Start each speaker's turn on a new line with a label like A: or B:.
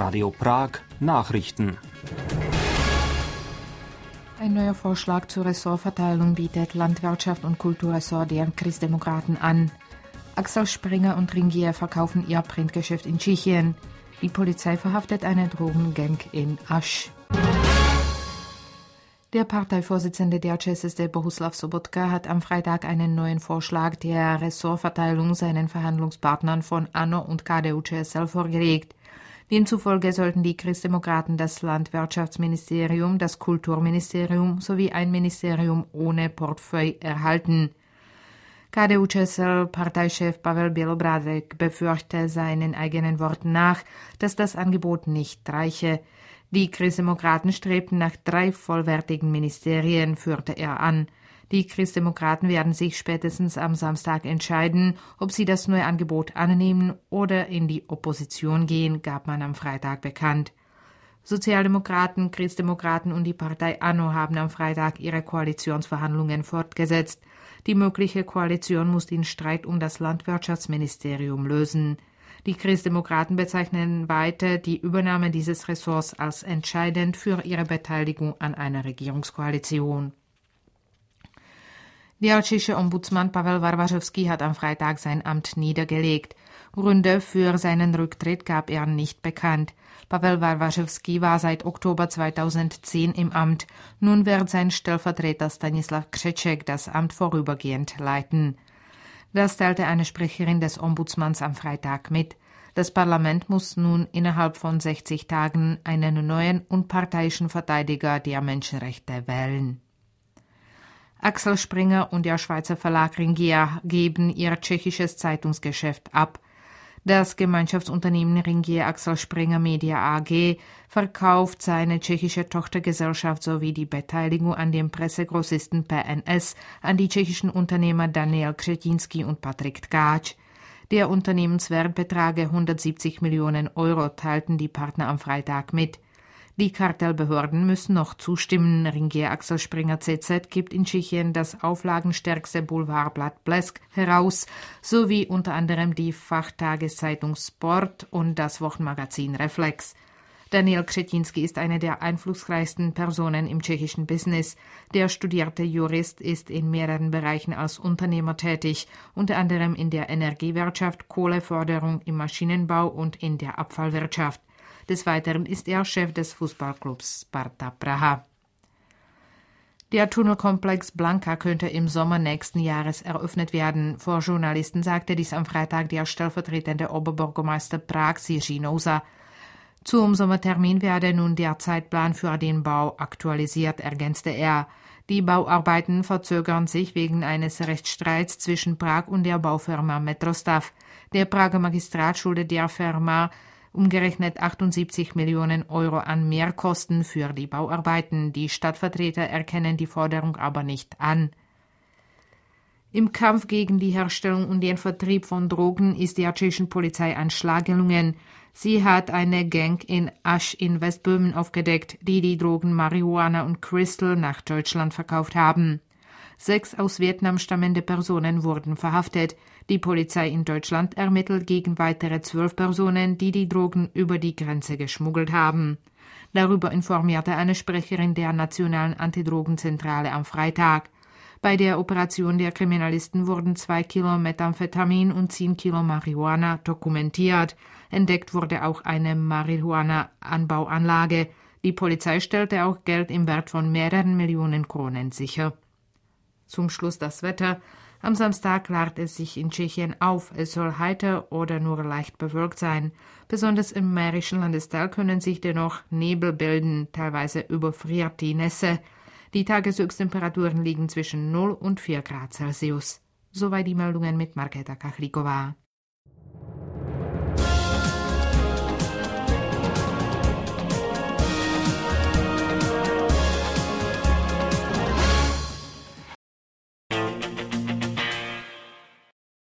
A: Radio Prag Nachrichten.
B: Ein neuer Vorschlag zur Ressortverteilung bietet Landwirtschaft und Kulturressort der Christdemokraten an. Axel Springer und Ringier verkaufen ihr Printgeschäft in Tschechien. Die Polizei verhaftet eine Drogengang in Asch. Der Parteivorsitzende der ČSSD Bohuslav Sobotka hat am Freitag einen neuen Vorschlag der Ressortverteilung seinen Verhandlungspartnern von ANO und KDU-ČSL vorgelegt. Demzufolge sollten die Christdemokraten das Landwirtschaftsministerium, das Kulturministerium sowie ein Ministerium ohne Portefeuille erhalten. KDU-ČSL-Parteichef Pavel Bělobrádek befürchte seinen eigenen Worten nach, dass das Angebot nicht reiche. Die Christdemokraten strebten nach 3 vollwertigen Ministerien, führte er an. Die Christdemokraten werden sich spätestens am Samstag entscheiden, ob sie das neue Angebot annehmen oder in die Opposition gehen, gab man am Freitag bekannt. Sozialdemokraten, Christdemokraten und die Partei ANO haben am Freitag ihre Koalitionsverhandlungen fortgesetzt. Die mögliche Koalition muss den Streit um das Landwirtschaftsministerium lösen. Die Christdemokraten bezeichnen weiter die Übernahme dieses Ressorts als entscheidend für ihre Beteiligung an einer Regierungskoalition. Der tschechische Ombudsmann Pavel Varvařovský hat am Freitag sein Amt niedergelegt. Gründe für seinen Rücktritt gab er nicht bekannt. Pavel Varvařovský war seit Oktober 2010 im Amt. Nun wird sein Stellvertreter Stanislav Křeček das Amt vorübergehend leiten. Das teilte eine Sprecherin des Ombudsmanns am Freitag mit. Das Parlament muss nun innerhalb von 60 Tagen einen neuen unparteiischen Verteidiger der Menschenrechte wählen. Axel Springer und der Schweizer Verlag Ringier geben ihr tschechisches Zeitungsgeschäft ab. Das Gemeinschaftsunternehmen Ringier Axel Springer Media AG verkauft seine tschechische Tochtergesellschaft sowie die Beteiligung an dem Pressegrossisten PNS an die tschechischen Unternehmer Daniel Křetínský und Patrik Tkáč. Der Unternehmenswert betrage 170 Millionen Euro, teilten die Partner am Freitag mit. Die Kartellbehörden müssen noch zustimmen. Ringier Axel Springer CZ gibt in Tschechien das auflagenstärkste Boulevardblatt Blesk heraus, sowie unter anderem die Fachtageszeitung Sport und das Wochenmagazin Reflex. Daniel Křetínský ist eine der einflussreichsten Personen im tschechischen Business. Der studierte Jurist ist in mehreren Bereichen als Unternehmer tätig, unter anderem in der Energiewirtschaft, Kohleförderung, im Maschinenbau und in der Abfallwirtschaft. Des Weiteren ist er Chef des Fußballclubs Sparta Praha. Der Tunnelkomplex Blanka könnte im Sommer nächsten Jahres eröffnet werden. Vor Journalisten sagte dies am Freitag der stellvertretende Oberbürgermeister Prag Jiří Nouza. Zum Sommertermin werde nun der Zeitplan für den Bau aktualisiert, ergänzte er. Die Bauarbeiten verzögern sich wegen eines Rechtsstreits zwischen Prag und der Baufirma Metrostav. Der Prager Magistrat schuldet der Firma umgerechnet 78 Millionen Euro an Mehrkosten für die Bauarbeiten. Die Stadtvertreter erkennen die Forderung aber nicht an. Im Kampf gegen die Herstellung und den Vertrieb von Drogen ist der tschechischen Polizei ein Schlag gelungen. Sie hat eine Gang in Asch in Westböhmen aufgedeckt, die Drogen Marihuana und Crystal nach Deutschland verkauft haben. 6 aus Vietnam stammende Personen wurden verhaftet. Die Polizei in Deutschland ermittelt gegen weitere 12 Personen, die Drogen über die Grenze geschmuggelt haben. Darüber informierte eine Sprecherin der Nationalen Antidrogenzentrale am Freitag. Bei der Operation der Kriminalisten wurden 2 Kilo Methamphetamin und 10 Kilo Marihuana dokumentiert. Entdeckt wurde auch eine Marihuana-Anbauanlage. Die Polizei stellte auch Geld im Wert von mehreren Millionen Kronen sicher. Zum Schluss das Wetter. Am Samstag klart es sich in Tschechien auf. Es soll heiter oder nur leicht bewölkt sein. Besonders im mährischen Landesteil können sich dennoch Nebel bilden. Teilweise überfriert die Nässe. Die Tageshöchsttemperaturen liegen zwischen 0 und 4 Grad Celsius. Soweit die Meldungen mit Markéta Kachlíková.